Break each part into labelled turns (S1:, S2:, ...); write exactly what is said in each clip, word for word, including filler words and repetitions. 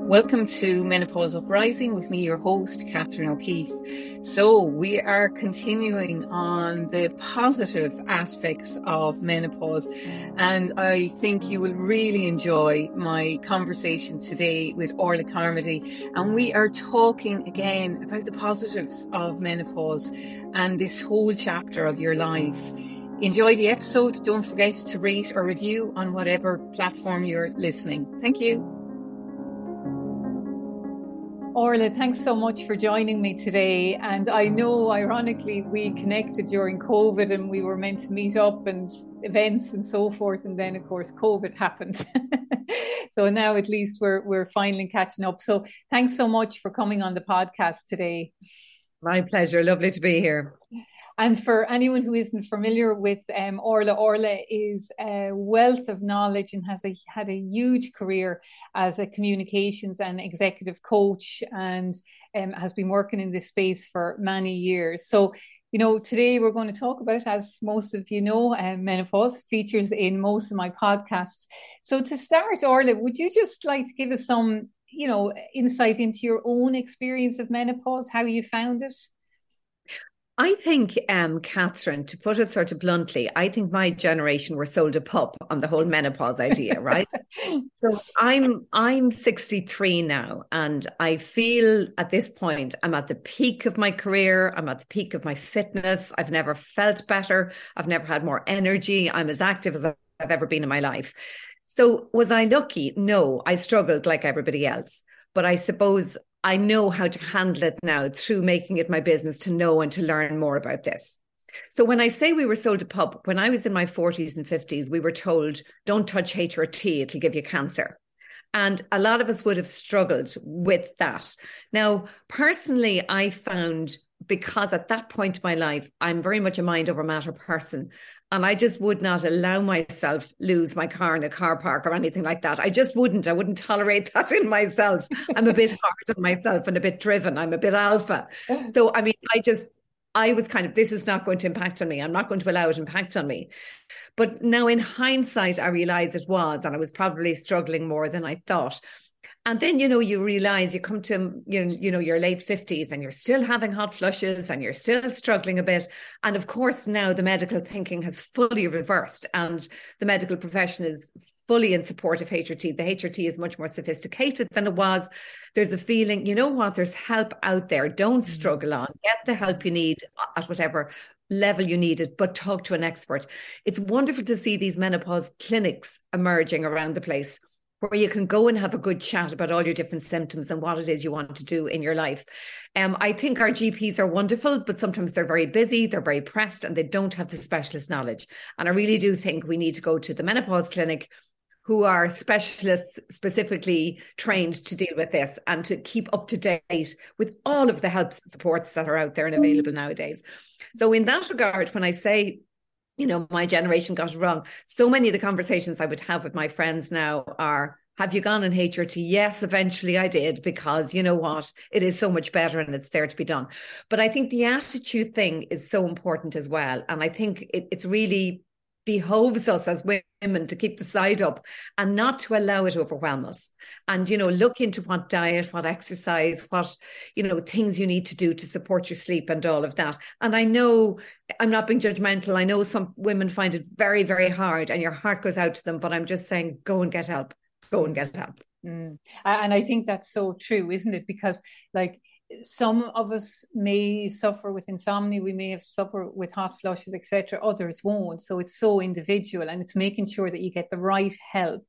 S1: Welcome to Menopause Uprising with me, your host, Catherine O'Keefe. So we are continuing on the positive aspects of menopause, and I think you will really enjoy my conversation today with Orla Carmody. And we are talking again about the positives of menopause and this whole chapter of your life. Enjoy the episode. Don't forget to rate or review on whatever platform you're listening. Thank you. Orla, thanks so much for joining me today. And I know, ironically, we connected during COVID and we were meant to meet up and events and so forth. And then, of course, COVID happened. So now at least we're we're finally catching up. So thanks so much for coming on the podcast today.
S2: My pleasure. Lovely to be here.
S1: And for anyone who isn't familiar with um, Orla, Orla is a wealth of knowledge and has a, had a huge career as a communications and executive coach, and um, has been working in this space for many years. So, you know, today we're going to talk about, as most of you know, um, menopause features in most of my podcasts. So to start, Orla, would you just like to give us some, you know, insight into your own experience of menopause, how you found it?
S2: I think, um, Catherine, to put it sort of bluntly, I think my generation were sold a pup on the whole menopause idea, right? So I'm I'm sixty-three now, and I feel at this point I'm at the peak of my career. I'm at the peak of my fitness. I've never felt better. I've never had more energy. I'm as active as I've ever been in my life. So was I lucky? No, I struggled like everybody else. But I suppose I know how to handle it now through making it my business to know and to learn more about this. So when I say we were sold a pup, when I was in my forties and fifties, we were told, don't touch H R T, it'll give you cancer. And a lot of us would have struggled with that. Now, personally, I found, because at that point in my life, I'm very much a mind over matter person. And I just would not allow myself lose my car in a car park or anything like that. I just wouldn't. I wouldn't tolerate that in myself. I'm a bit hard on myself and a bit driven. I'm a bit alpha. So, I mean, I just, I was kind of, this is not going to impact on me. I'm not going to allow it to impact on me. But now in hindsight, I realize it was, and I was probably struggling more than I thought. And then, you know, you realize you come to, you know, you know, your late fifties and you're still having hot flushes and you're still struggling a bit. And of course, now the medical thinking has fully reversed and the medical profession is fully in support of H R T. The H R T is much more sophisticated than it was. There's a feeling, you know what, there's help out there. Don't struggle on. Get the help you need at whatever level you need it, but talk to an expert. It's wonderful to see these menopause clinics emerging around the place, where you can go and have a good chat about all your different symptoms and what it is you want to do in your life. Um, I think our G Ps are wonderful, but sometimes they're very busy, they're very pressed, and they don't have the specialist knowledge. And I really do think we need to go to the menopause clinic, who are specialists specifically trained to deal with this and to keep up to date with all of the helps and supports that are out there and available nowadays. So in that regard, when I say, you know, my generation got it wrong, so many of the conversations I would have with my friends now are, have you gone on H R T? Yes, eventually I did, because you know what? It is so much better and it's there to be done. But I think the attitude thing is so important as well. And I think it, it's really behoves us as women to keep the side up and not to allow it to overwhelm us. And, you know, look into what diet, what exercise, what, you know, things you need to do to support your sleep and all of that. And I know I'm not being judgmental. I know some women find it very, very hard and your heart goes out to them, but I'm just saying, go and get help, go and get help.
S1: Mm. And I think that's so true, isn't it? Because like, some of us may suffer with insomnia, we may have suffered with hot flushes, et cetera. Others won't. So it's so individual, and it's making sure that you get the right help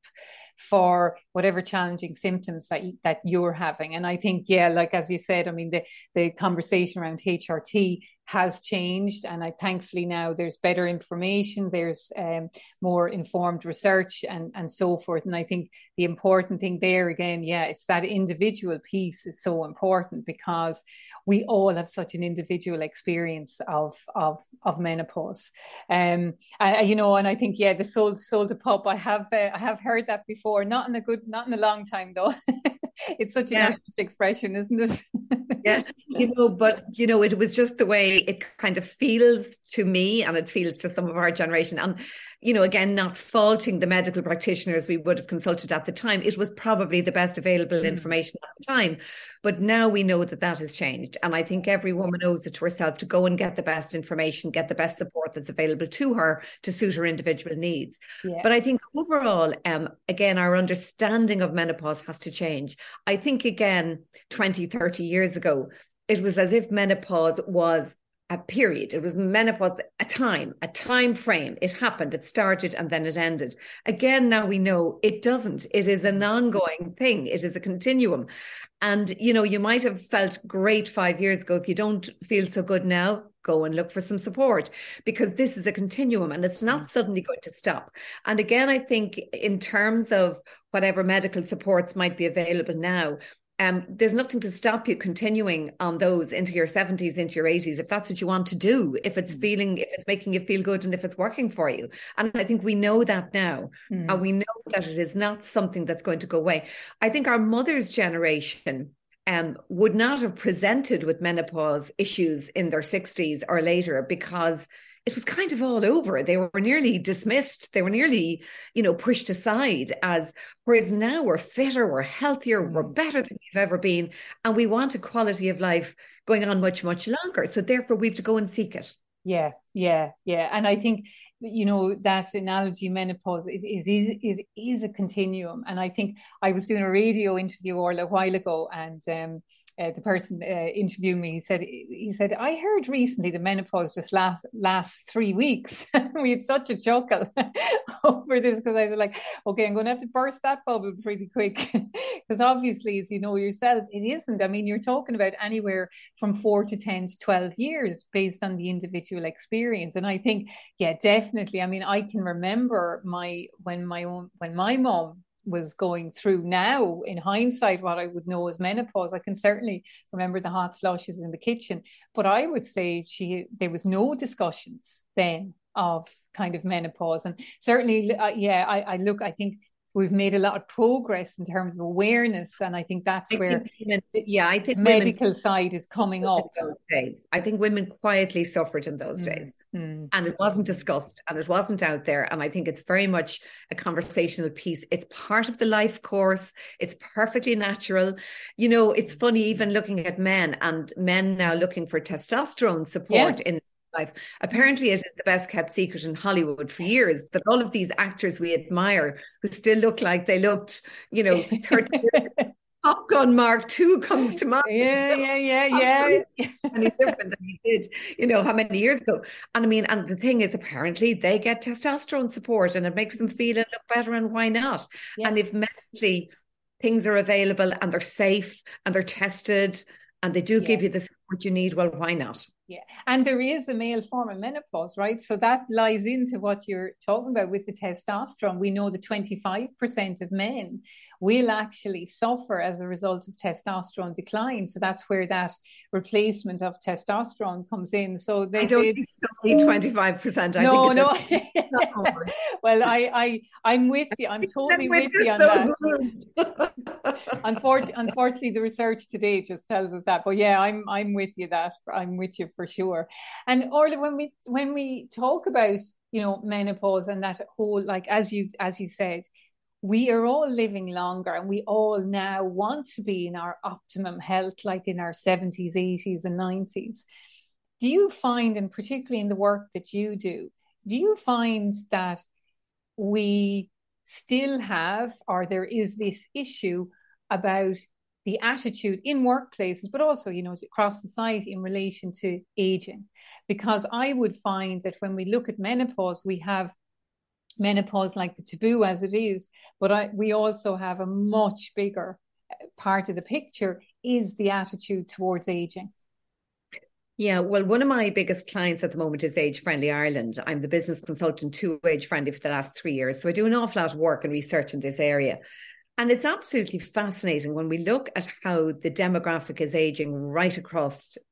S1: for whatever challenging symptoms that you, that you're having. And I think, yeah, like as you said, I mean, the the conversation around H R T has changed, and I thankfully now there's better information, there's um, more informed research and and so forth. And I think the important thing there again, yeah, it's that individual piece is so important, because we all have such an individual experience of of of menopause. Um, I, you know, and I think, yeah, the sold sold a pup. I have uh, I have heard that before, not in a good, not in a long time though. It's such an yeah. Irish expression, isn't it?
S2: Yeah, you know, but, you know, it was just the way it kind of feels to me, and it feels to some of our generation. And, you know, again, not faulting the medical practitioners we would have consulted at the time. It was probably the best available mm. information at the time. But now we know that that has changed. And I think every woman owes it to herself to go and get the best information, get the best support that's available to her to suit her individual needs. Yeah. But I think overall, um, again, our understanding of menopause has to change. I think, again, twenty, thirty years ago, it was as if menopause was a period. It was menopause, a time, a time frame. It happened, it started, and then it ended. Again, now we know it doesn't. It is an ongoing thing. It is a continuum. And, you know, you might have felt great five years ago. If you don't feel so good now, go and look for some support, because this is a continuum and it's not suddenly going to stop. And again, I think in terms of whatever medical supports might be available now, Um, there's nothing to stop you continuing on those into your seventies, into your eighties, if that's what you want to do, if it's feeling, if it's making you feel good and if it's working for you. And I think we know that now. Mm. And we know that it is not something that's going to go away. I think our mother's generation um, would not have presented with menopause issues in their sixties or later, because it was kind of all over. They were nearly dismissed. They were nearly, you know, pushed aside, as whereas now we're fitter, we're healthier, mm. we're better than we've ever been. And we want a quality of life going on much, much longer. So therefore we have to go and seek it.
S1: Yeah, yeah, yeah. And I think, you know, that analogy, menopause, is, is, is, is a continuum. And I think I was doing a radio interview a while ago, and um, Uh, the person uh, interviewing me, he said, he said, I heard recently the menopause just last lasts three weeks. We had such a chuckle over this, because I was like, okay, I'm going to have to burst that bubble pretty quick. Because obviously, as you know yourself, it isn't. I mean, you're talking about anywhere from four to ten to twelve years based on the individual experience. And I think, yeah, definitely. I mean, I can remember my, when my own, when my mom was going through, now in hindsight, what I would know as menopause. I can certainly remember the hot flushes in the kitchen, but I would say she there was no discussions then of kind of menopause. And certainly, uh, yeah, I, I look, I think we've made a lot of progress in terms of awareness, and I think that's I where think women,
S2: yeah I think
S1: the medical side is coming up
S2: those days. I think women quietly suffered in those mm, days mm. and it wasn't discussed and it wasn't out there. And I think it's very much a conversational piece. It's part of the life course. It's perfectly natural. You know, it's funny even looking at men, and men now looking for testosterone support yeah. in life. Apparently it is the best kept secret in Hollywood for years, that all of these actors we admire who still look like they looked, you know, thirty years, Top Gun Mark two comes to mind.
S1: Yeah, yeah, yeah, yeah.
S2: And he's different than he did, you know, how many years ago. And I mean, and the thing is, apparently they get testosterone support and it makes them feel and look better, and why not? Yeah. And if medically things are available and they're safe and they're tested and they do yeah. give you the support you need, well, why not?
S1: Yeah. And there is a male form of menopause, right? So that lies into what you're talking about with the testosterone. We know that twenty-five percent of men will actually suffer as a result of testosterone decline. So that's where that replacement of testosterone comes in. So they,
S2: I don't
S1: they,
S2: think it's only twenty-five percent. I
S1: no,
S2: think it's
S1: no. A, well, I, I, I'm with you. I'm totally with you on that. Unfortunately, unfortunately, the research today just tells us that. But yeah, I'm, I'm with you that. I'm with you for sure. And Orla, when we when we talk about, you know, menopause and that whole, like, as you as you said, we are all living longer and we all now want to be in our optimum health, like in our seventies, eighties and nineties. Do you find, and particularly in the work that you do, do you find that we still have, or there is this issue about the attitude in workplaces, but also, you know, across society in relation to aging? Because I would find that when we look at menopause, we have menopause like the taboo as it is, but I, we also have a much bigger part of the picture is the attitude towards aging.
S2: Yeah, well, one of my biggest clients at the moment is Age Friendly Ireland. I'm the business consultant to Age Friendly for the last three years. So I do an awful lot of work and research in this area. And it's absolutely fascinating when we look at how the demographic is aging right across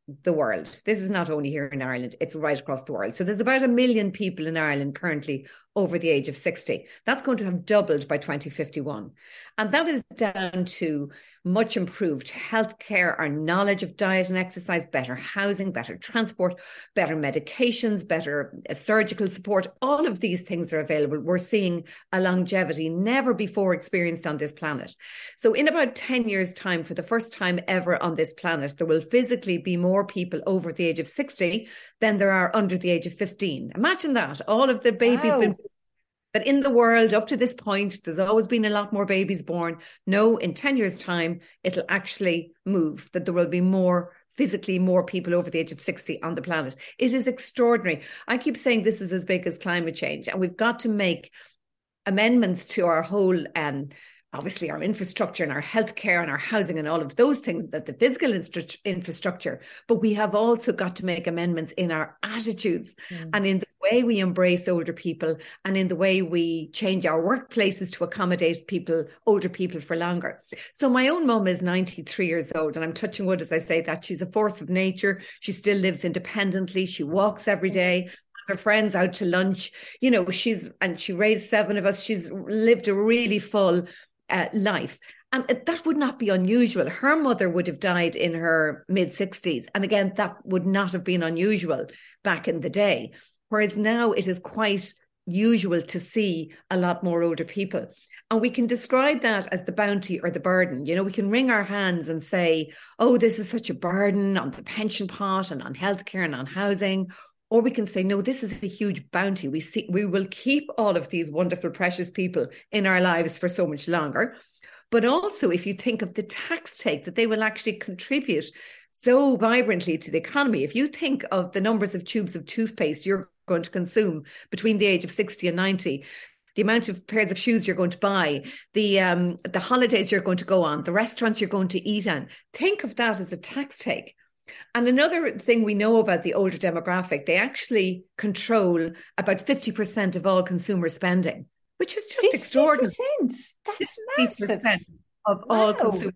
S2: the world. This is not only here in Ireland, it's right across the world. So there's about a million people in Ireland currently over the age of sixty. That's going to have doubled by twenty fifty-one. And that is down to much improved healthcare, our knowledge of diet and exercise, better housing, better transport, better medications, better surgical support. All of these things are available. We're seeing a longevity never before experienced on this planet. So in about ten years' time, for the first time ever on this planet, there will physically be more people over the age of sixty than there are under the age of fifteen. Imagine that. All of the babies
S1: Wow.
S2: been that in the world up to this point, there's always been a lot more babies born. No, in ten years' time, it'll actually move, that there will be more, physically more people over the age of sixty on the planet. It is extraordinary. I keep saying this is as big as climate change, and we've got to make amendments to our whole, um, obviously our infrastructure and our healthcare and our housing and all of those things, that the physical instru- infrastructure, but we have also got to make amendments in our attitudes mm. and in the way we embrace older people and in the way we change our workplaces to accommodate people, older people for longer. So my own mum is ninety-three years old, and I'm touching wood as I say that. She's a force of nature. She still lives independently. She walks every day. Her friends out to lunch, you know, she's, and she raised seven of us. She's lived a really full uh, life. And that would not be unusual. Her mother would have died in her mid sixties. And again, that would not have been unusual back in the day. Whereas now it is quite usual to see a lot more older people. And we can describe that as the bounty or the burden. You know, we can wring our hands and say, oh, this is such a burden on the pension pot and on healthcare and on housing. Or we can say, no, this is a huge bounty. We see, we will keep all of these wonderful, precious people in our lives for so much longer. But also, if you think of the tax take that they will actually contribute so vibrantly to the economy, if you think of the numbers of tubes of toothpaste you're going to consume between the age of sixty and ninety, the amount of pairs of shoes you're going to buy, the um, the holidays you're going to go on, the restaurants you're going to eat in, think of that as a tax take. And another thing we know about the older demographic, they actually control about fifty percent of all consumer spending, which is just
S1: fifty percent.
S2: Extraordinary.
S1: That's massive.
S2: Of
S1: wow.
S2: all consumer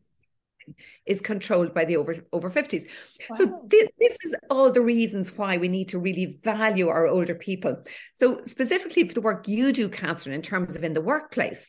S2: is controlled by the over over fifties. Wow. So th- this is all the reasons why we need to really value our older people. So specifically for the work you do, Catherine, in terms of in the workplace.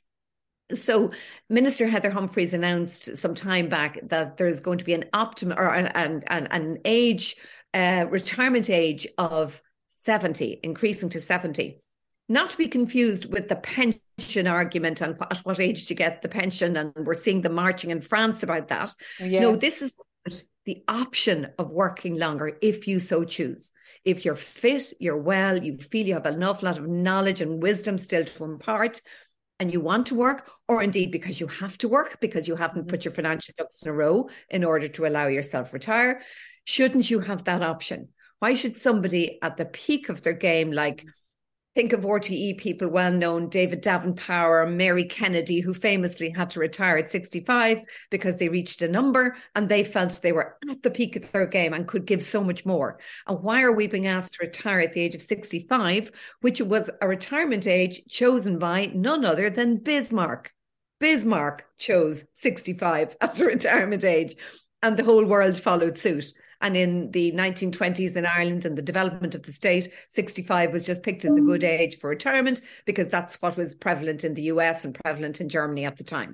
S2: So Minister Heather Humphreys announced some time back that there's going to be an optimum or an, an, an, an age, uh, retirement age of seventy, increasing to seventy. Not to be confused with the pension argument and at what age do you get the pension, and we're seeing the marching in France about that. Yeah. No, this is the option of working longer if you so choose. If you're fit, you're well, you feel you have an awful lot of knowledge and wisdom still to impart, and you want to work, or indeed because you have to work because you haven't put your financial ducks in a row in order to allow yourself retire, shouldn't you have that option? Why should somebody at the peak of their game, like think of R T E people well known, David Davenpower, Mary Kennedy, who famously had to retire at sixty-five because they reached a number and they felt they were at the peak of their game and could give so much more. And why are we being asked to retire at the age of sixty-five, which was a retirement age chosen by none other than Bismarck? Bismarck chose sixty-five as a retirement age, and the whole world followed suit. And in the nineteen twenties in Ireland and the development of the state, sixty-five was just picked as a good age for retirement because that's what was prevalent in the U S and prevalent in Germany at the time.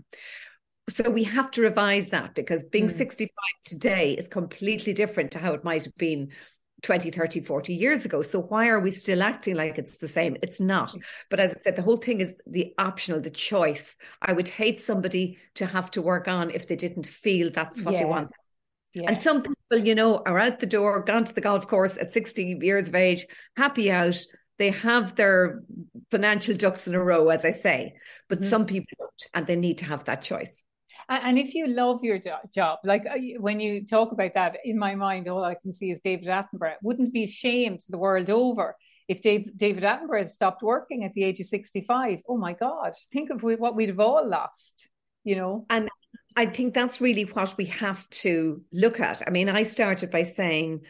S2: So we have to revise that, because being mm. sixty-five today is completely different to how it might have been twenty, thirty, forty years ago. So why are we still acting like it's the same? It's not. But as I said, the whole thing is the optional, the choice. I would hate somebody to have to work on if they didn't feel that's what yeah. they want. Yeah. And some people, you know, are out the door, gone to the golf course at sixty years of age, happy out. They have their financial ducks in a row, as I say. But mm-hmm. some people don't, and they need to have that choice.
S1: And if you love your job, like when you talk about that, in my mind, all I can see is David Attenborough. It wouldn't be a shame to the world over if Dave, David Attenborough had stopped working at the age of sixty-five. Oh my God, think of what we'd have all lost, you know.
S2: And I think that's really what we have to look at. I mean, I started by saying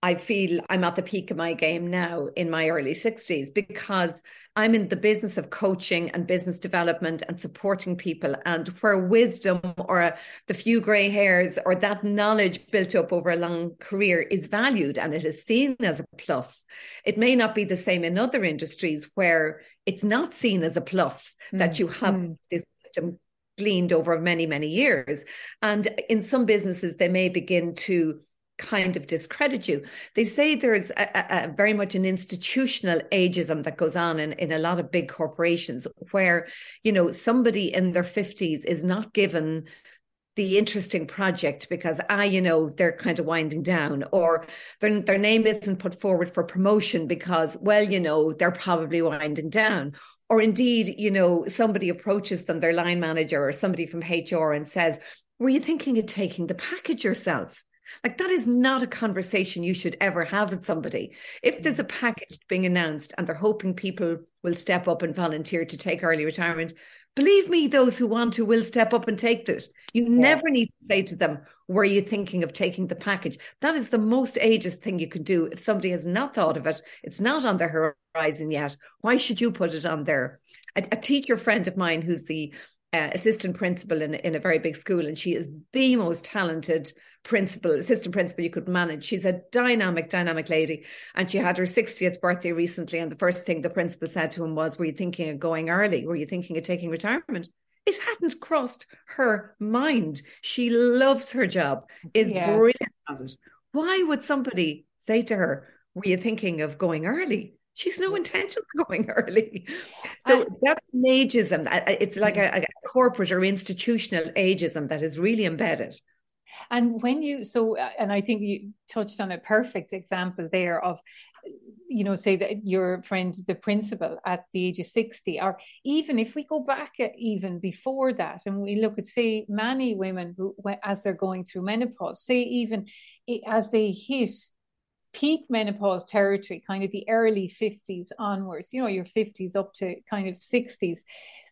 S2: I feel I'm at the peak of my game now in my early sixties, because I'm in the business of coaching and business development and supporting people, and where wisdom or a, the few grey hairs or that knowledge built up over a long career is valued and it is seen as a plus. It may not be the same in other industries where it's not seen as a plus mm. that you have mm. this wisdom gleaned over many, many years. And in some businesses, they may begin to kind of discredit you. They say there's a, a, a very much an institutional ageism that goes on in, in a lot of big corporations, where, you know, somebody in their fifties is not given the interesting project because, ah, you know, they're kind of winding down, or their, their name isn't put forward for promotion because, well, you know, they're probably winding down. Or indeed, you know, somebody approaches them, their line manager or somebody from H R, and says, were you thinking of taking the package yourself? Like, that is not a conversation you should ever have with somebody. If there's a package being announced and they're hoping people will step up and volunteer to take early retirement, believe me, those who want to will step up and take it. You yeah. never need to say to them, were you thinking of taking the package? That is the most ageist thing you can do. If somebody has not thought of it, it's not on their horizon yet, why should you put it on there? A, a teacher friend of mine who's the uh, assistant principal in, in a very big school, and she is the most talented principal, assistant principal you could manage. She's a dynamic, dynamic lady. And she had her sixtieth birthday recently. And the first thing the principal said to him was, were you thinking of going early? Were you thinking of taking retirement? It hadn't crossed her mind. She loves her job, is yeah. brilliant at it. Why would somebody say to her, were you thinking of going early? She's no intention of going early. So that's an ageism. It's like a, a corporate or institutional ageism that is really embedded.
S1: And when you, so, and I think you touched on a perfect example there of, you know, say that your friend, the principal at the age of sixty, or even if we go back even before that, and we look at, say, many women who, as they're going through menopause, say even as they hit peak menopause territory, kind of the early fifties onwards, you know, your fifties up to kind of sixties,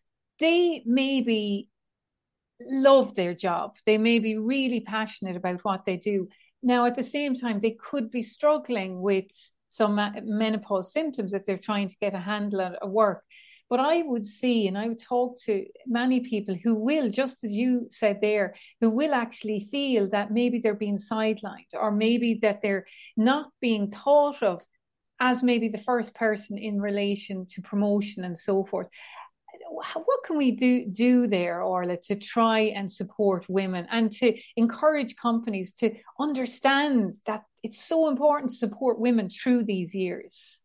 S1: they maybe love their job. They may be really passionate about what they do. Now, at the same time, they could be struggling with some menopause symptoms that they're trying to get a handle on at work. But I would see, and I would talk to many people who will, just as you said there, who will actually feel that maybe they're being sidelined, or maybe that they're not being thought of as maybe the first person in relation to promotion and so forth. What can we do do there, Orla, to try and support women and to encourage companies to understand that it's so important to support women through these years?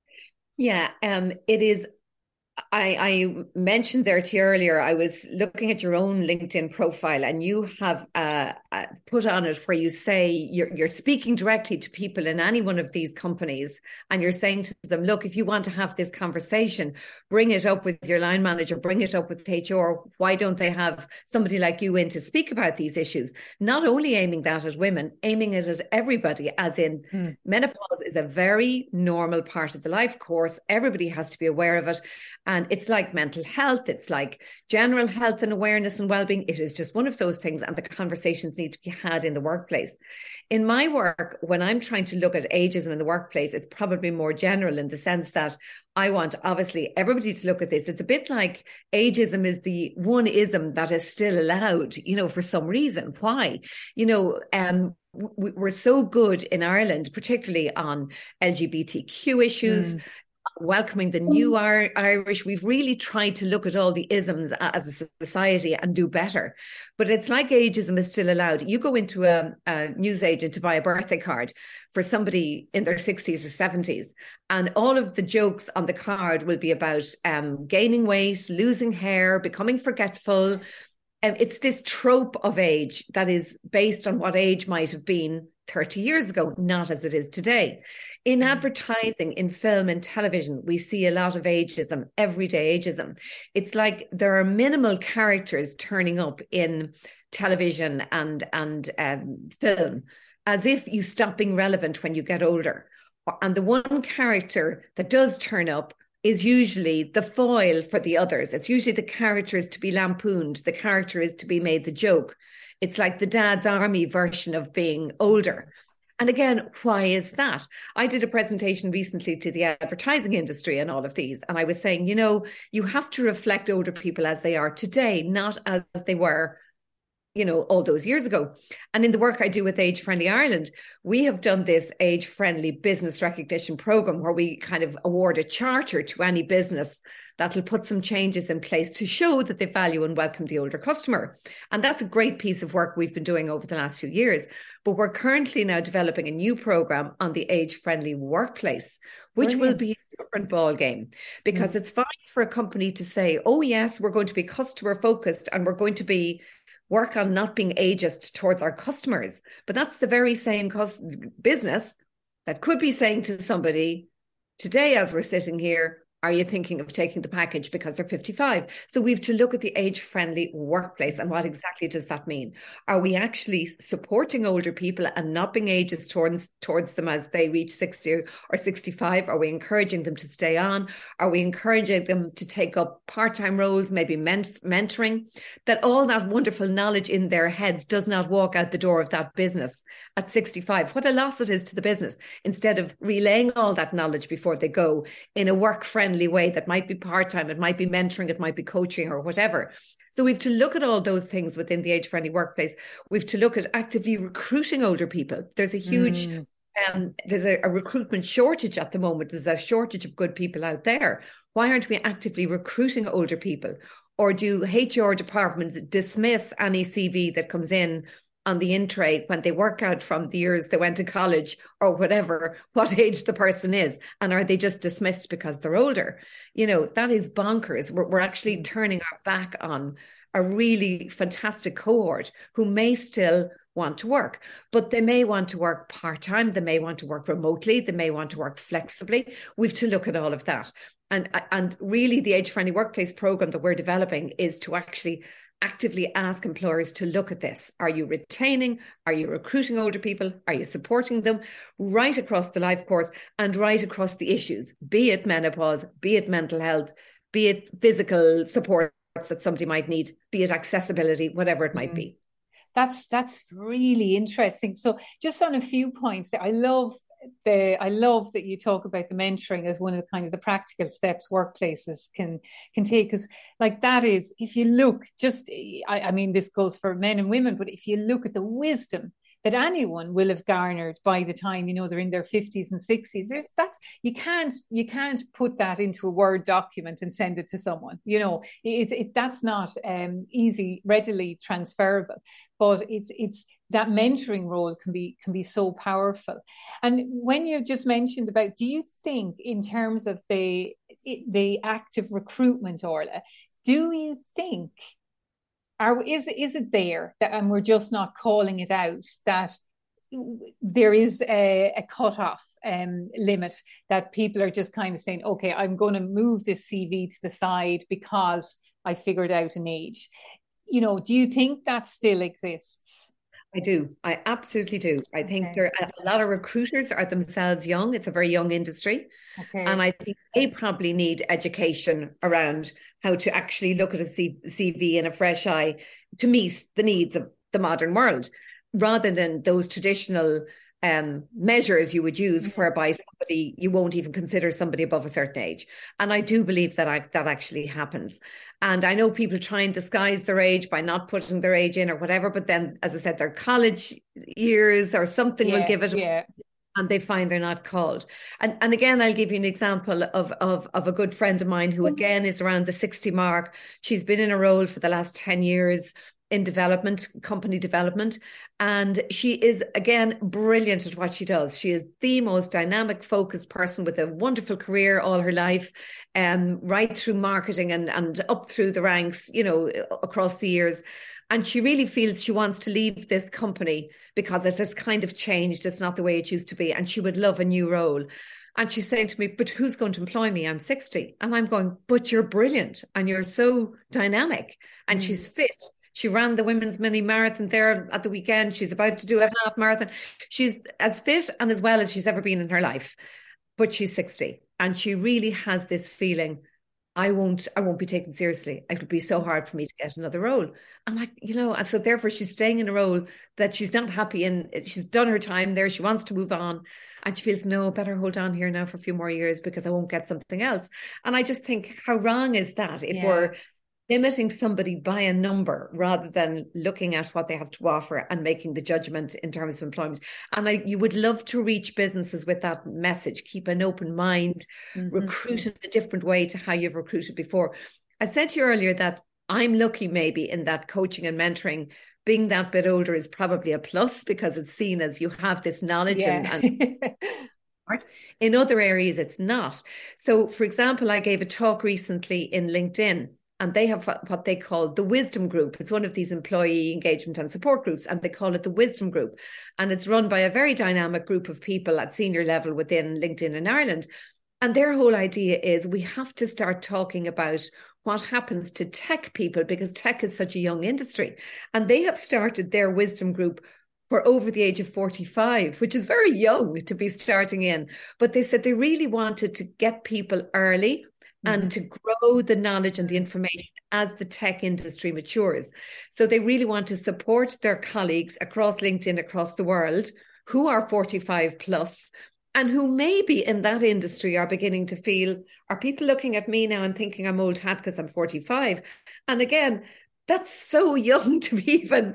S2: Yeah, um, it is. I, I mentioned there to you earlier, I was looking at your own LinkedIn profile, and you have uh, uh, put on it where you say you're, you're speaking directly to people in any one of these companies, and you're saying to them, look, if you want to have this conversation, bring it up with your line manager, bring it up with H R. Why don't they have somebody like you in to speak about these issues? Not only aiming that at women, aiming it at everybody, as in mm. menopause is a very normal part of the life course. Everybody has to be aware of it. And it's like mental health, it's like general health and awareness and well-being. It is just one of those things, and the conversations need to be had in the workplace. In my work, when I'm trying to look at ageism in the workplace, it's probably more general in the sense that I want, obviously, everybody to look at this. It's a bit like ageism is the one ism that is still allowed, you know, for some reason. Why? You know, um, we're so good in Ireland, particularly on L G B T Q issues, mm. welcoming the new Irish. We've really tried to look at all the isms as a society and do better. But it's like ageism is still allowed. You go into a, a newsagent to buy a birthday card for somebody in their sixties or seventies, and all of the jokes on the card will be about um, gaining weight, losing hair, becoming forgetful. Um, it's this trope of age that is based on what age might have been thirty years ago, not as it is today. In advertising, in film and television, we see a lot of ageism, everyday ageism. It's like there are minimal characters turning up in television and, and um, film, as if you stop being relevant when you get older. And the one character that does turn up is usually the foil for the others. It's usually the character is to be lampooned. The character is to be made the joke. It's like the dad's army version of being older. And again, why is that? I did a presentation recently to the advertising industry and all of these. And I was saying, you know, you have to reflect older people as they are today, not as they were, you know, all those years ago. And in the work I do with Age Friendly Ireland, we have done this age friendly business recognition program where we kind of award a charter to any business that'll put some changes in place to show that they value and welcome the older customer. And that's a great piece of work we've been doing over the last few years. But we're currently now developing a new program on the age-friendly workplace, which Brilliant. Will be a different ball game, because mm. it's fine for a company to say, oh, yes, we're going to be customer focused and we're going to be work on not being ageist towards our customers. But that's the very same cus- business that could be saying to somebody today, as we're sitting here, are you thinking of taking the package because they're fifty-five? So we have to look at the age-friendly workplace and what exactly does that mean? Are we actually supporting older people and not being ageist towards, towards them as they reach sixty or sixty-five? Are we encouraging them to stay on? Are we encouraging them to take up part-time roles, maybe ment- mentoring? That all that wonderful knowledge in their heads does not walk out the door of that business at sixty-five. What a loss it is to the business, instead of relaying all that knowledge before they go in a work-friendly way that might be part-time, it might be mentoring, it might be coaching or whatever. So we've to look at all those things within the age-friendly workplace. We've to look at actively recruiting older people. There's a huge mm. um, there's a, a recruitment shortage at the moment. There's a shortage of good people out there. Why aren't we actively recruiting older people? Or do H R departments dismiss any C V that comes in on the in tray when they work out from the years they went to college or whatever, what age the person is? And are they just dismissed because they're older? You know, that is bonkers. We're, we're actually turning our back on a really fantastic cohort who may still want to work, but they may want to work part-time. They may want to work remotely. They may want to work flexibly. We've to look at all of that. And, and really the age-friendly workplace program that we're developing is to actually actively ask employers to look at this. Are you retaining? Are you recruiting older people? Are you supporting them right across the life course and right across the issues, be it menopause, be it mental health, be it physical supports that somebody might need, be it accessibility, whatever it might mm. be.
S1: That's that's really interesting. So just on a few points that I love The, I love that you talk about the mentoring as one of the kind of the practical steps workplaces can can take, because like that is, if you look just, I, I mean, this goes for men and women, but if you look at the wisdom that anyone will have garnered by the time, you know, they're in their fifties and sixties, there's that, you can't, you can't put that into a Word document and send it to someone, you know, it, it that's not um, easy, readily transferable, but it's, it's, that mentoring role can be can be so powerful. And when you just mentioned about, do you think in terms of the the active recruitment, Orla, do you think, are is is it there that, and we're just not calling it out, that there is a, a cutoff um, limit, that people are just kind of saying, okay, I'm going to move this C V to the side because I figured out an age? You know, do you think that still exists?
S2: I do. I absolutely do. I think okay. there a lot of recruiters are themselves young. It's a very young industry. Okay. And I think they probably need education around how to actually look at a C V in a fresh eye to meet the needs of the modern world, rather than those traditional um, measures you would use mm-hmm. whereby somebody, you won't even consider somebody above a certain age. And I do believe that I, that actually happens. And I know people try and disguise their age by not putting their age in or whatever, but then, as I said, their college years or something yeah, will give it,
S1: yeah.
S2: and they find they're not called. And and again, I'll give you an example of, of, of a good friend of mine who, again, is around the sixty mark. She's been in a role for the last ten years in development, company development. And she is, again, brilliant at what she does. She is the most dynamic, focused person with a wonderful career all her life, um, right through marketing and, and up through the ranks, you know, across the years. And she really feels she wants to leave this company because it has kind of changed. It's not the way it used to be. And she would love a new role. And she's saying to me, but who's going to employ me? I'm sixty. And I'm going, but you're brilliant and you're so dynamic. And mm. she's fit. She ran the women's mini marathon there at the weekend. She's about to do a half marathon. She's as fit and as well as she's ever been in her life, but she's sixty. And she really has this feeling, I won't, I won't be taken seriously. It would be so hard for me to get another role. I'm like, you know, and so therefore she's staying in a role that she's not happy in. She's done her time there. She wants to move on. And she feels, no, better hold on here now for a few more years because I won't get something else. And I just think, how wrong is that if yeah. we're limiting somebody by a number rather than looking at what they have to offer and making the judgment in terms of employment. And I, you would love to reach businesses with that message. Keep an open mind, mm-hmm. recruit in a different way to how you've recruited before. I said to you earlier that I'm lucky maybe in that coaching and mentoring, being that bit older is probably a plus because it's seen as you have this knowledge. Yeah. and, and in other areas, it's not. So, for example, I gave a talk recently in LinkedIn. And they have what they call the Wisdom Group. It's one of these employee engagement and support groups, and they call it the Wisdom Group. And it's run by a very dynamic group of people at senior level within LinkedIn in Ireland. And their whole idea is we have to start talking about what happens to tech people because tech is such a young industry. And they have started their Wisdom Group for over the age of forty-five, which is very young to be starting in. But they said they really wanted to get people early and mm-hmm. to grow the knowledge and the information as the tech industry matures. So they really want to support their colleagues across LinkedIn, across the world, who are forty-five plus, and who maybe in that industry are beginning to feel, are people looking at me now and thinking I'm old hat because I'm forty-five? And again, that's so young to be even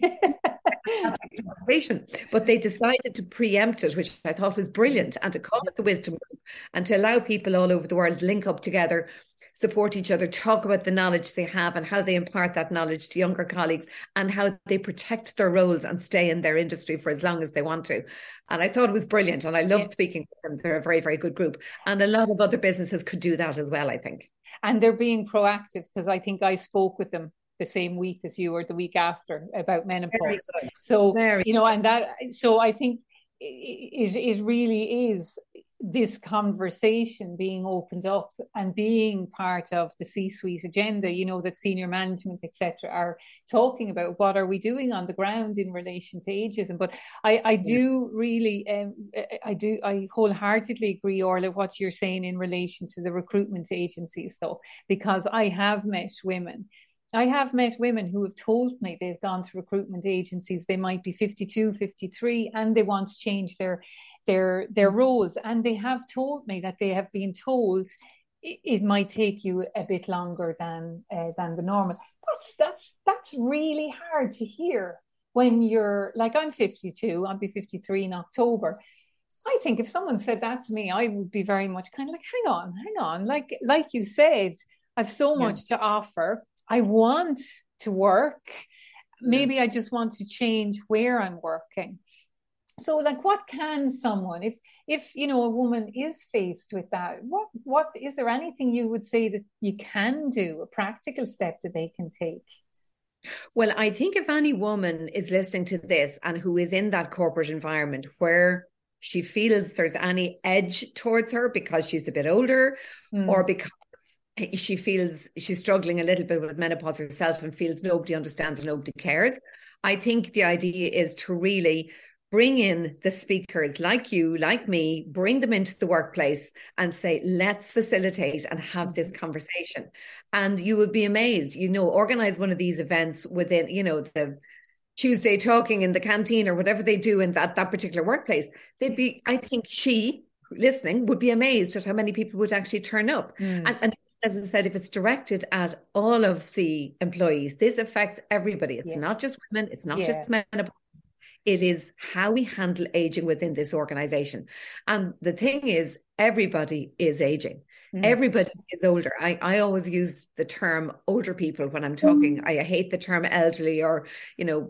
S2: have a conversation. But they decided to preempt it, which I thought was brilliant, and to call it the Wisdom Group and to allow people all over the world link up together, support each other, talk about the knowledge they have and how they impart that knowledge to younger colleagues and how they protect their roles and stay in their industry for as long as they want to. And I thought it was brilliant. And I loved yeah. speaking to them. They're a very, very good group. And a lot of other businesses could do that as well, I think.
S1: And they're being proactive because I think I spoke with them the same week as you or the week after about menopause. So, Very you know, good. and that, so I think it, it really is this conversation being opened up and being part of the C-suite agenda, you know, that senior management, et cetera, are talking about what are we doing on the ground in relation to ageism. But I, I do really, um, I do, I wholeheartedly agree, Orla, what you're saying in relation to the recruitment agencies, though, because I have met women I have met women who have told me they've gone to recruitment agencies. They might be fifty-two, fifty-three, and they want to change their their their roles. And they have told me that they have been told it, it might take you a bit longer than uh, than the normal. That's that's that's really hard to hear when you're like, I'm fifty-two. I'll be fifty-three in October. I think if someone said that to me, I would be very much kind of like, hang on, hang on. Like like you said, I've so much yeah. to offer. I want to work. Maybe I just want to change where I'm working. So, like, what can someone, if, if you know, a woman is faced with that, what, what is there anything you would say that you can do, a practical step that they can take?
S2: Well, I think if any woman is listening to this and who is in that corporate environment where she feels there's any edge towards her because she's a bit older mm. or because she feels she's struggling a little bit with menopause herself and feels nobody understands and nobody cares, I think the idea is to really bring in the speakers like you, like me, bring them into the workplace and say, let's facilitate and have this conversation. And you would be amazed, you know, organize one of these events within, you know, the Tuesday talking in the canteen or whatever they do in that, that particular workplace. They'd be, I think she listening would be amazed at how many people would actually turn up. Mm. And, and as I said, if it's directed at all of the employees, this affects everybody. It's yeah. not just women. It's not yeah. just menopause. It is how we handle aging within this organization. And the thing is, everybody is aging. Mm. Everybody is older. I, I always use the term older people when I'm talking. Mm. I hate the term elderly or, you know,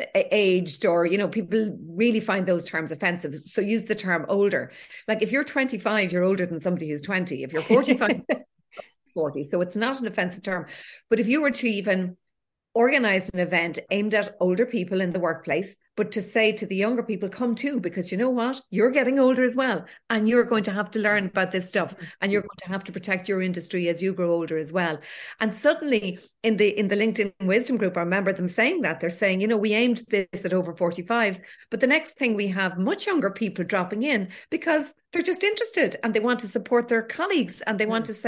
S2: aged or, you know, people really find those terms offensive. So use the term older. Like if you're twenty-five, you're older than somebody who's twenty. If you're forty-five, forty. So it's not an offensive term. But if you were to even organize an event aimed at older people in the workplace, but to say to the younger people, come too, because you know what? You're getting older as well. And you're going to have to learn about this stuff. And you're going to have to protect your industry as you grow older as well. And suddenly in the in the LinkedIn Wisdom Group, I remember them saying that. They're saying, you know, we aimed this at over forty-fives. But the next thing we have much younger people dropping in because they're just interested and they want to support their colleagues and they want to say,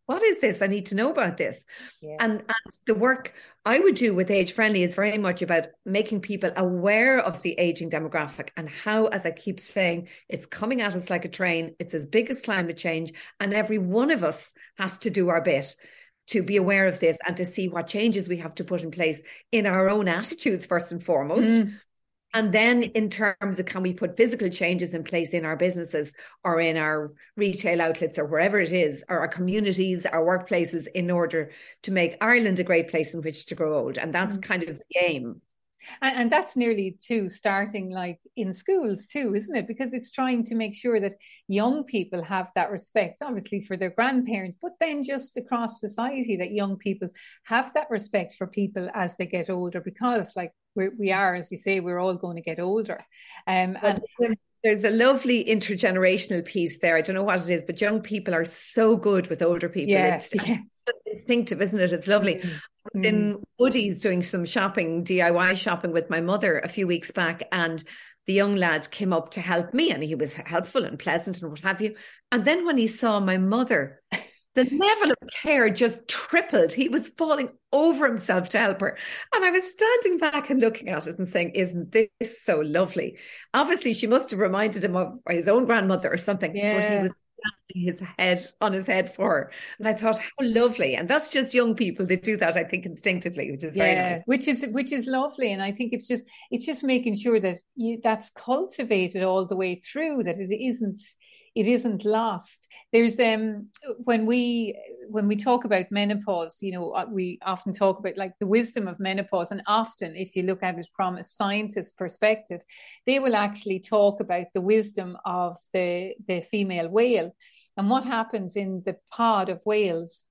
S2: what is this? I need to know about this.
S1: Yeah.
S2: And, and the work I would do with Age Friendly is very much about making people aware of the aging demographic and how, as I keep saying, it's coming at us like a train. It's as big as climate change, and every one of us has to do our bit to be aware of this and to see what changes we have to put in place in our own attitudes, first and foremost. Mm. And then in terms of, can we put physical changes in place in our businesses or in our retail outlets or wherever it is, or our communities, our workplaces, in order to make Ireland a great place in which to grow old. And that's mm. kind of the aim.
S1: And, and that's nearly too starting like in schools too, isn't it? Because it's trying to make sure that young people have that respect, obviously for their grandparents, but then just across society, that young people have that respect for people as they get older, because like we're, we are, as you say, we're all going to get older. Um, and
S2: there's a lovely intergenerational piece there. I don't know what it is, but young people are so good with older people.
S1: Yeah,
S2: it's,
S1: yeah.
S2: it's instinctive, isn't it? It's lovely. Mm. I was in Woody's doing some shopping, D I Y shopping with my mother a few weeks back, and the young lad came up to help me, and he was helpful and pleasant and what have you. And then when he saw my mother, the level of care just tripled. He was falling over himself to help her. And I was standing back and looking at it and saying, isn't this so lovely? Obviously, she must have reminded him of his own grandmother or something, yeah. but he was his head on his head for her. And I thought, how lovely. And that's just young people that do that, I think, instinctively, which is
S1: yeah,
S2: very nice.
S1: Which is which is lovely. And I think it's just it's just making sure that you that's cultivated all the way through, that it isn't it isn't lost. There's um when we when we talk about menopause, you know, we often talk about like the wisdom of menopause, and often if you look at it from a scientist perspective, they will actually talk about the wisdom of the the female whale. And what happens in the pod of whales,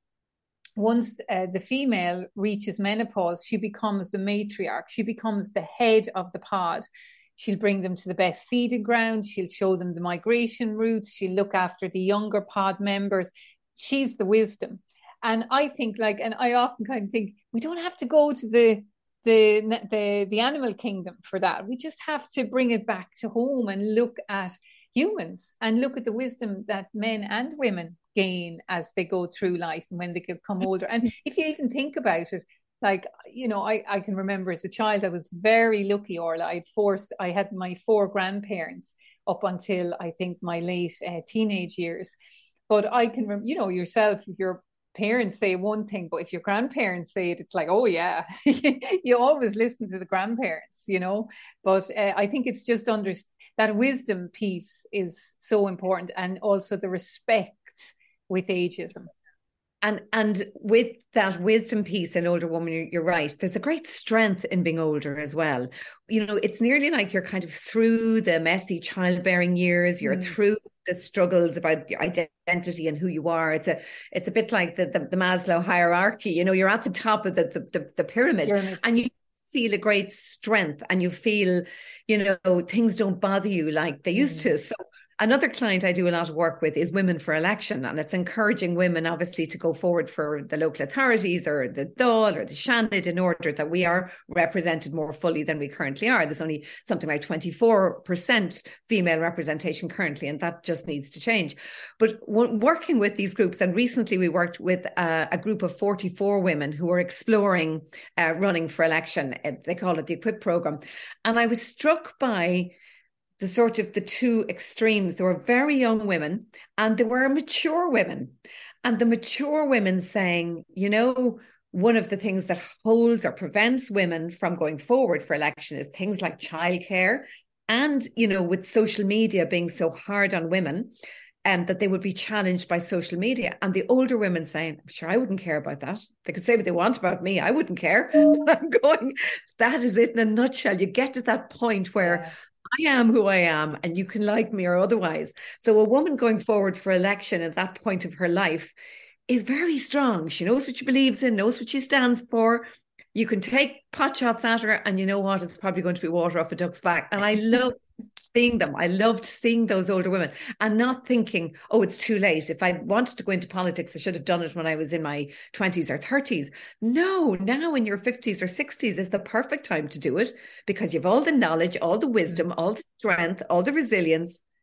S1: once uh, the female reaches menopause, she becomes the matriarch, she becomes the head of the pod. She'll bring them to the best feeding ground. She'll show them the migration routes. She'll look after the younger pod members. She's the wisdom. And I think like, and I often kind of think, we don't have to go to the, the, the, the animal kingdom for that. We just have to bring it back to home and look at humans and look at the wisdom that men and women gain as they go through life and when they become older. And if you even think about it, like, you know, I, I can remember as a child, I was very lucky, Orla. I had four, I had my four grandparents up until I think my late uh, teenage years. But I can, rem- you know, yourself, if your parents say one thing, but if your grandparents say it, it's like, oh yeah, you always listen to the grandparents, you know. But uh, I think it's just under that wisdom piece is so important, and also the respect with ageism.
S2: And and with that wisdom piece in older woman, you're, you're right. There's a great strength in being older as well. You know, it's nearly like you're kind of through the messy childbearing years. You're mm. through the struggles about your identity and who you are. It's a it's a bit like the the, the Maslow hierarchy. You know, you're at the top of the the, the, the pyramid, pyramid, and you feel a great strength, and you feel, you know, things don't bother you like they used mm. to. So another client I do a lot of work with is Women for Election, and it's encouraging women obviously to go forward for the local authorities or the Dáil or the Seanad in order that we are represented more fully than we currently are. There's only something like twenty-four percent female representation currently, and that just needs to change. But working with these groups, and recently we worked with a, a group of forty-four women who are exploring uh, running for election. They call it the Equip programme. And I was struck by the sort of the two extremes. There were very young women and there were mature women. And the mature women saying, you know, one of the things that holds or prevents women from going forward for election is things like childcare. And, you know, with social media being so hard on women, and um, that they would be challenged by social media. And the older women saying, I'm sure I wouldn't care about that. They could say what they want about me. I wouldn't care. I'm going, that is it in a nutshell. You get to that point where yeah. I am who I am, and you can like me or otherwise. So a woman going forward for election at that point of her life is very strong. She knows what she believes in, knows what she stands for. You can take pot shots at her, and you know what? It's probably going to be water off a duck's back. And I love seeing them. I loved seeing those older women and not thinking, oh, it's too late. If I wanted to go into politics, I should have done it when I was in my twenties or thirties. No, now in your fifties or sixties is the perfect time to do it, because you've all the knowledge, all the wisdom, all the strength, all the resilience.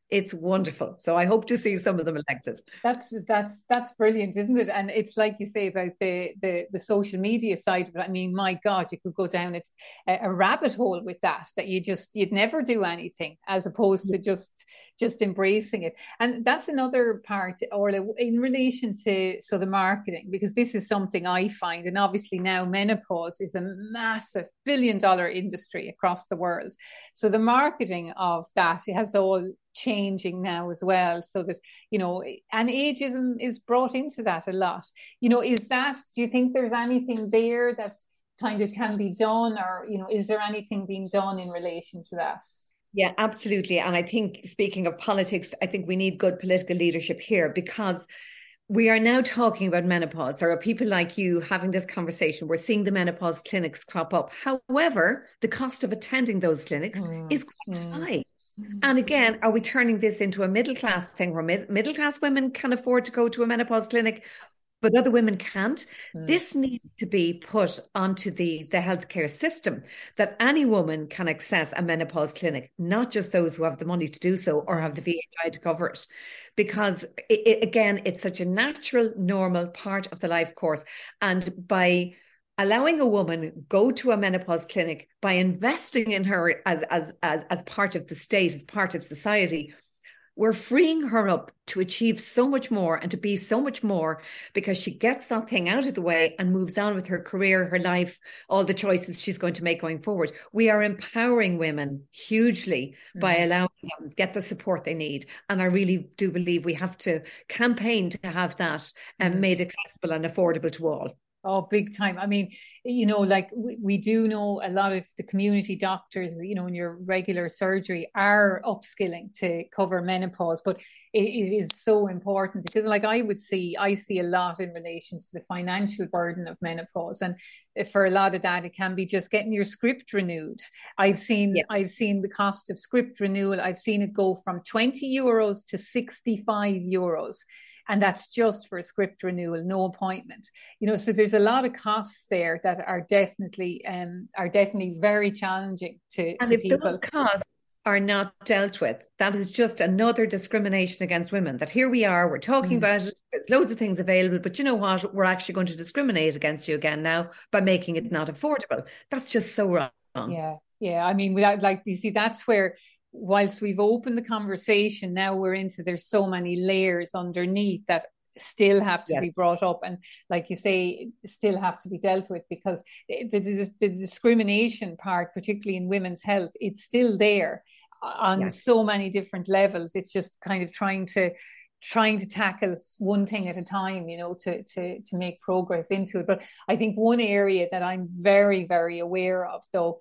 S2: It's wonderful. So I hope to see some of them elected.
S1: That's that's that's brilliant, isn't it? And it's like you say about the the, the social media side of it. I mean, my God, you could go down it, a, a rabbit hole with that. That you just you'd never do anything as opposed to just just embracing it. And that's another part, Orla, in relation to so the marketing, because this is something I find, and obviously now menopause is a massive billion dollar industry across the world. So the marketing of that has all changing now as well, so that, you know, and ageism is brought into that a lot. You know, is that, do you think there's anything there that kind of can be done, or, you know, is there anything being done in relation to that?
S2: Yeah, absolutely. And I think, speaking of politics, I think we need good political leadership here, because we are now talking about menopause. There are people like you having this conversation. We're seeing the menopause clinics crop up. However, the cost of attending those clinics mm, is quite mm. high. And again, are we turning this into a middle class thing where mid- middle class women can afford to go to a menopause clinic, but other women can't? Mm. This needs to be put onto the, the healthcare system, that any woman can access a menopause clinic, not just those who have the money to do so or have the V H I to cover it. Because, it, it, again, it's such a natural, normal part of the life course. And by allowing a woman go to a menopause clinic, by investing in her as, as, as, as part of the state, as part of society, we're freeing her up to achieve so much more and to be so much more, because she gets that thing out of the way and moves on with her career, her life, all the choices she's going to make going forward. We are empowering women hugely mm-hmm. by allowing them get the support they need. And I really do believe we have to campaign to have that um, mm-hmm. made accessible and affordable to all.
S1: Oh, big time. I mean, you know, like we, we do know a lot of the community doctors, you know, in your regular surgery are upskilling to cover menopause, but it, it is so important, because like I would see, I see a lot in relation to the financial burden of menopause. And for a lot of that, it can be just getting your script renewed. I've seen, yeah. I've seen the cost of script renewal. I've seen it go from twenty euros to sixty-five euros. And that's just for a script renewal, no appointment. You know, so there's a lot of costs there that are definitely um are definitely very challenging to,
S2: and
S1: to
S2: if
S1: people.
S2: Those costs are not dealt with, that is just another discrimination against women. That here we are, we're talking mm. about it, there's loads of things available, but you know what? We're actually going to discriminate against you again now by making it not affordable. That's just so wrong.
S1: Yeah, yeah. I mean, without, like, you see, that's where, whilst we've opened the conversation, now we're into, there's so many layers underneath that still have to yes. be brought up, and like you say, still have to be dealt with, because the, the, the discrimination part, particularly in women's health, it's still there on yes. so many different levels. It's just kind of trying to trying to tackle one thing at a time, you know, to to to make progress into it. But I think one area that I'm very, very aware of, though,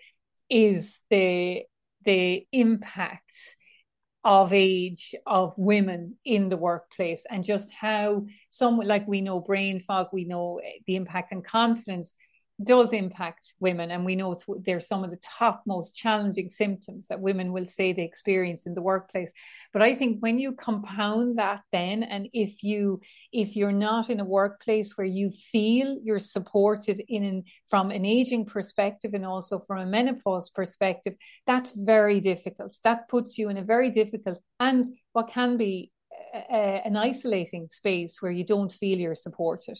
S1: is the the impacts of age of women in the workplace, and just how some, like we know brain fog, we know the impact on confidence does impact women, and we know it's, they're some of the top most challenging symptoms that women will say they experience in the workplace. But I think when you compound that then, and if you if you're not in a workplace where you feel you're supported in from an aging perspective and also from a menopause perspective, that's very difficult. That puts you in a very difficult and what can be a, a, an isolating space where you don't feel you're supported.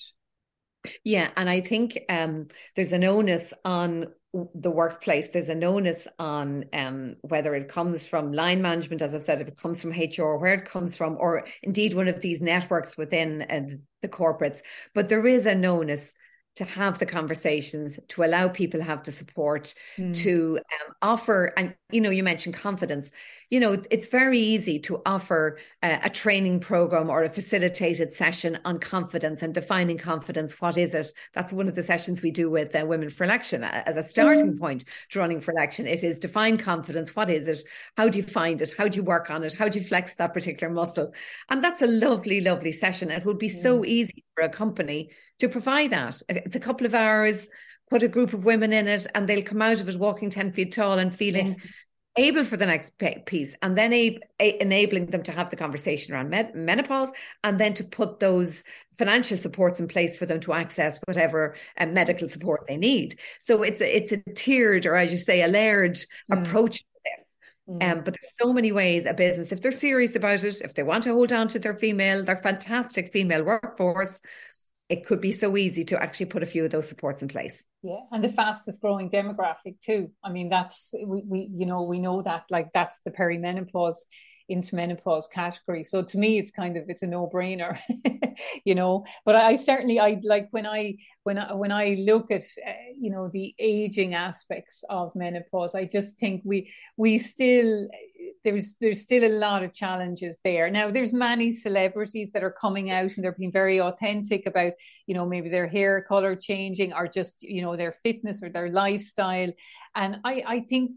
S2: Yeah, and I think um, there's an onus on the workplace. There's an onus on um, whether it comes from line management, as I've said, if it comes from H R, where it comes from, or indeed one of these networks within uh, the corporates. But there is an onus to have the conversations, to allow people to have the support, mm. to um, offer, and, you know, you mentioned confidence. You know, it's very easy to offer uh, a training program or a facilitated session on confidence and defining confidence. What is it? That's one of the sessions we do with uh, Women for Election as a starting mm. point to running for election. It is define confidence. What is it? How do you find it? How do you work on it? How do you flex that particular muscle? And that's a lovely, lovely session. It would be mm. so easy for a company to provide that. It's a couple of hours, put a group of women in it, and they'll come out of it walking ten feet tall and feeling yeah. able for the next piece, and then a, a, enabling them to have the conversation around med- menopause, and then to put those financial supports in place for them to access whatever uh, medical support they need. So it's a, it's a tiered, or as you say, a layered mm. approach to this.
S1: Mm.
S2: Um, but there's so many ways a business, if they're serious about it, if they want to hold on to their female, their fantastic female workforce, it could be so easy to actually put a few of those supports in place.
S1: Yeah, and the fastest growing demographic too. I mean, that's we, we you know we know that, like, that's the perimenopause into menopause category. So to me, it's kind of, it's a no brainer, you know. But I, I certainly, I like when I when I when I look at uh, you know the aging aspects of menopause, I just think we we still there's there's still a lot of challenges there. Now, there's many celebrities that are coming out and they're being very authentic about, you know, maybe their hair color changing, or just, you know, their fitness or their lifestyle. And I, I think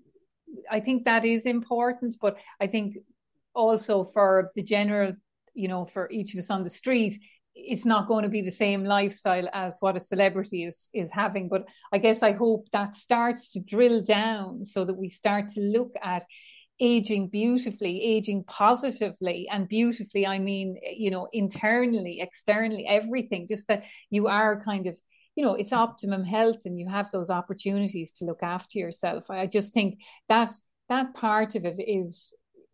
S1: I think that is important, but I think also for the general, you know, for each of us on the street, it's not going to be the same lifestyle as what a celebrity is is having. But I guess I hope that starts to drill down so that we start to look at aging beautifully, aging positively. And beautifully, I mean, you know, internally, externally, everything, just that you are kind of, you know, it's optimum health and you have those opportunities to look after yourself. I just think that that part of it is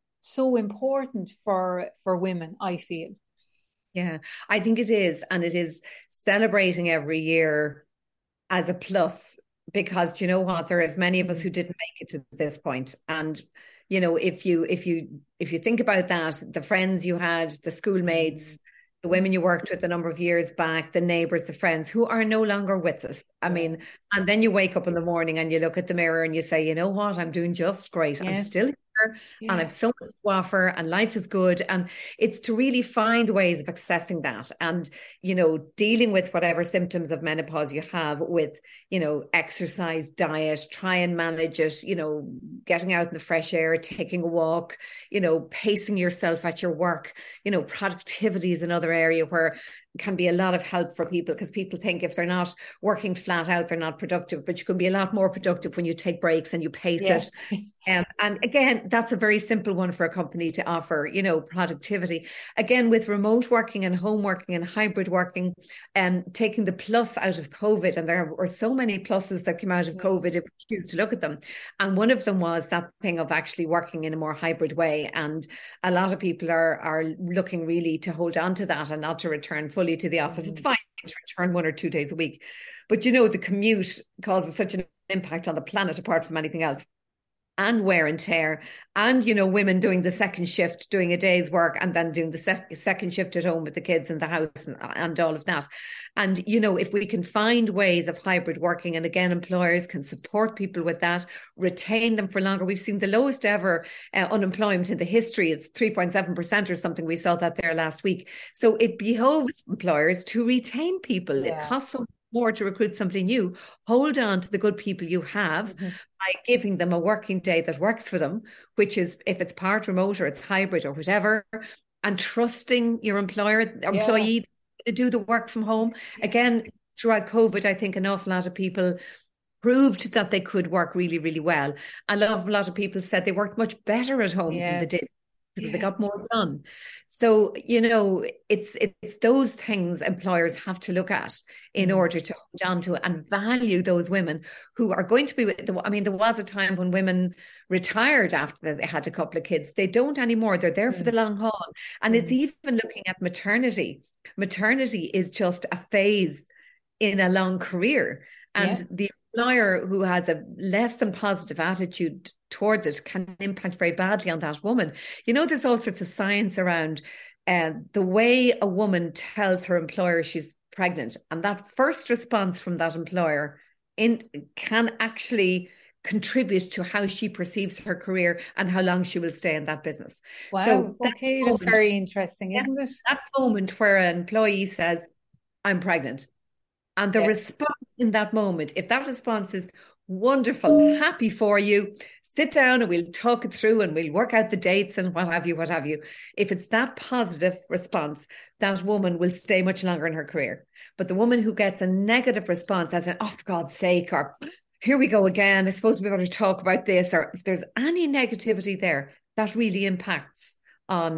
S1: so important for for women, I feel.
S2: Yeah, I think it is. And it is celebrating every year as a plus, because you know what, there is many of us who didn't make it to this point. And you know, if you if you if you think about that, the friends you had, the schoolmates, the women you worked with a number of years back, the neighbors, the friends who are no longer with us. I mean, and then you wake up in the morning and you look at the mirror and you say, you know what, I'm doing just great. Yeah. I'm still here. Yeah. And I've so much to offer and life is good. And it's to really find ways of accessing that and, you know, dealing with whatever symptoms of menopause you have with, you know, exercise, diet, try and manage it, you know, getting out in the fresh air, taking a walk, you know, pacing yourself at your work. You know, productivity is another area where can be a lot of help for people, because people think if they're not working flat out, they're not productive, but you can be a lot more productive when you take breaks and you pace yeah. it. Um, and again, that's a very simple one for a company to offer, you know, productivity. Again, with remote working and home working and hybrid working, and um, taking the plus out of COVID. And there were so many pluses that came out of COVID if we choose to look at them. And one of them was that thing of actually working in a more hybrid way. And a lot of people are, are looking really to hold on to that and not to return fully to the office. Mm. It's fine to return one or two days a week, but you know, the commute causes such an impact on the planet apart from anything else, and wear and tear, and you know, women doing the second shift, doing a day's work and then doing the sec- second shift at home with the kids in the house and, and all of that. And you know, if we can find ways of hybrid working, and again, employers can support people with that, retain them for longer. We've seen the lowest ever uh, unemployment in the history. It's three point seven percent or something. We saw that there last week. So it behoves employers to retain people. Yeah. It costs so more to recruit somebody new. Hold on to the good people you have mm-hmm. by giving them a working day that works for them, which is if it's part remote or it's hybrid or whatever, and trusting your employer, employee yeah. to do the work from home. Again, throughout COVID, I think an awful lot of people proved that they could work really, really well. I love a lot of people said they worked much better at home yeah. than they did, because yeah. they got more done. So, you know, it's it's those things employers have to look at in mm. order to hold on to and value those women who are going to be with the, I mean, there was a time when women retired after they had a couple of kids. They don't anymore. They're there mm. for the long haul. And mm. it's even looking at maternity. Maternity is just a phase in a long career. And yeah. the employer who has a less than positive attitude towards it can impact very badly on that woman. You know, there's all sorts of science around uh, the way a woman tells her employer she's pregnant, and that first response from that employer in can actually contribute to how she perceives her career and how long she will stay in that business.
S1: Wow. So that okay, moment, that's very interesting, isn't it?
S2: That moment where an employee says, "I'm pregnant," and the yeah. response in that moment, if that response is wonderful, happy for you, sit down and we'll talk it through and we'll work out the dates and what have you, what have you. If it's that positive response, that woman will stay much longer in her career. But the woman who gets a negative response as an, oh, for God's sake, or here we go again, I suppose we better talk about this, or if there's any negativity there, that really impacts on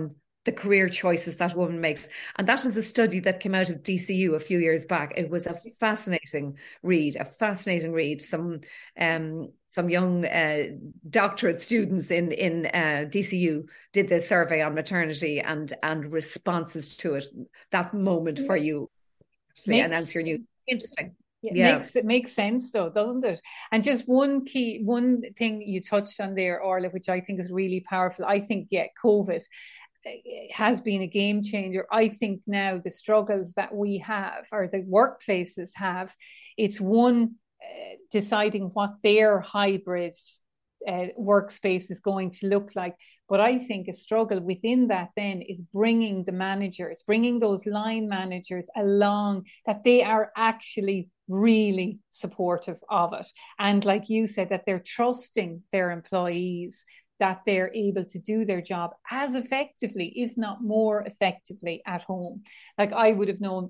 S2: the career choices that woman makes. And that was a study that came out of D C U a few years back. It was a fascinating read, a fascinating read. Some um, some young uh, doctorate students in in uh, D C U did this survey on maternity and and responses to it. That moment where you actually
S1: Makes,
S2: announce your new. Interesting.
S1: It
S2: yeah.
S1: makes it makes sense though, doesn't it? And just one key, one thing you touched on there, Orla, which I think is really powerful. I think, yeah, COVID has been a game changer. I think now the struggles that we have, or the workplaces have, it's one, uh, deciding what their hybrid uh, workspace is going to look like. But I think a struggle within that then is bringing the managers, bringing those line managers along, that they are actually really supportive of it. And like you said, that they're trusting their employees, that they're able to do their job as effectively, if not more effectively, at home. Like I would have known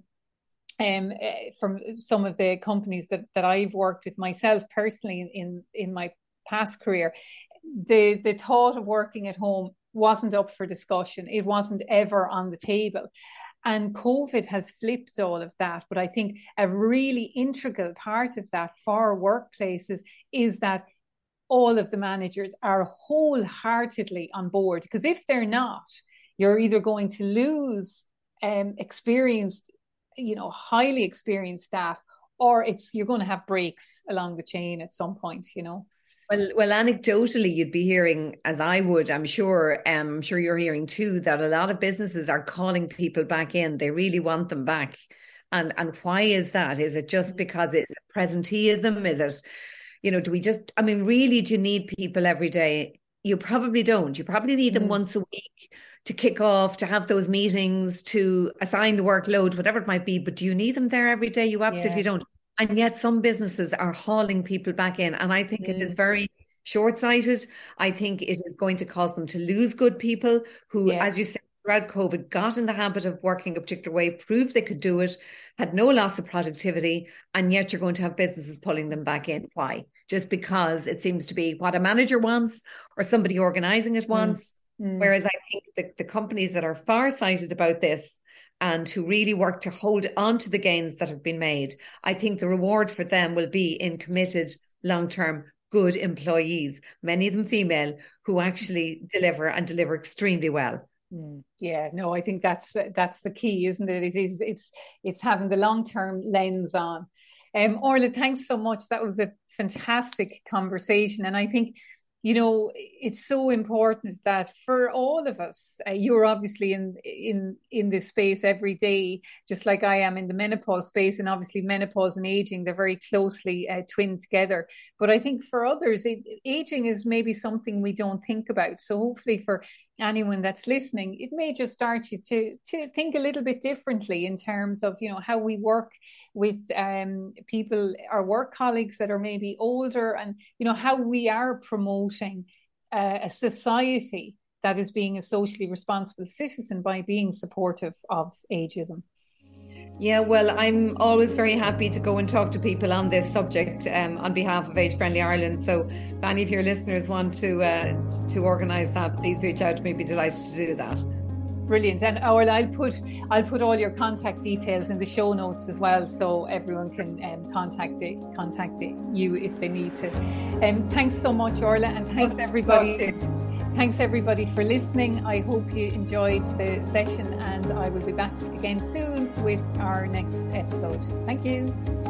S1: um, uh, from some of the companies that, that I've worked with myself personally in, in my past career, the, the thought of working at home wasn't up for discussion. It wasn't ever on the table. And COVID has flipped all of that. But I think a really integral part of that for workplaces is that all of the managers are wholeheartedly on board. Because if they're not, you're either going to lose um, experienced, you know, highly experienced staff, or it's you're going to have breaks along the chain at some point, you know.
S2: Well, well, anecdotally, you'd be hearing, as I would, I'm sure, um, I'm sure you're hearing too, that a lot of businesses are calling people back in. They really want them back. And and why is that? Is it just because it's presenteeism? Is it, you know, do we just, I mean, really, do you need people every day? You probably don't. You probably need them mm. once a week to kick off, to have those meetings, to assign the workload, whatever it might be. But do you need them there every day? You absolutely yeah. don't. And yet some businesses are hauling people back in. And I think mm. it is very short-sighted. I think it is going to cause them to lose good people who, yeah. as you said, throughout COVID, got in the habit of working a particular way, proved they could do it, had no loss of productivity, and yet you're going to have businesses pulling them back in. Why? Just because it seems to be what a manager wants or somebody organising it wants. Mm. Mm. Whereas I think the, the companies that are far-sighted about this and who really work to hold on to the gains that have been made, I think the reward for them will be in committed, long-term, good employees, many of them female, who actually deliver and deliver extremely well.
S1: Mm, yeah, no, I think that's that's the key, isn't it? It is. It's it's having the long-term lens on. Um, Orla, thanks so much. That was a fantastic conversation, and I think, you know, it's so important that for all of us, uh, you're obviously in in in this space every day, just like I am in the menopause space, and obviously menopause and aging, they're very closely uh, twinned together. But I think for others, it, aging is maybe something we don't think about. So hopefully for anyone that's listening, it may just start you to to think a little bit differently in terms of, you know, how we work with um, people, our work colleagues that are maybe older, and, you know, how we are promoting uh, a society that is being a socially responsible citizen by being supportive of ageism.
S2: Yeah, well, I'm always very happy to go and talk to people on this subject um, on behalf of Age Friendly Ireland. So if any of your listeners want to uh, to organise that, please reach out to me. I'd be delighted to do that.
S1: Brilliant. And Orla, I'll put I'll put all your contact details in the show notes as well, so everyone can um, contact it, contact it, you if they need to. Um, thanks so much, Orla, and thanks everybody. Thanks everybody for listening. I hope you enjoyed the session, and I will be back again soon with our next episode. Thank you.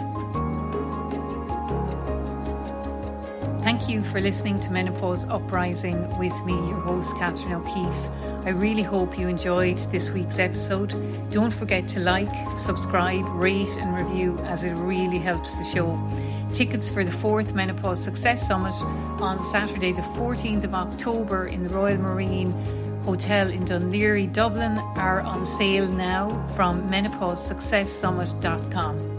S1: Thank you for listening to Menopause Uprising with me, your host, Catherine O'Keefe. I really hope you enjoyed this week's episode. Don't forget to like, subscribe, rate and review, as it really helps the show. Tickets for the fourth Menopause Success Summit on Saturday the fourteenth of October in the Royal Marine Hotel in Dún Laoghaire, Dublin, are on sale now from menopause success summit dot com.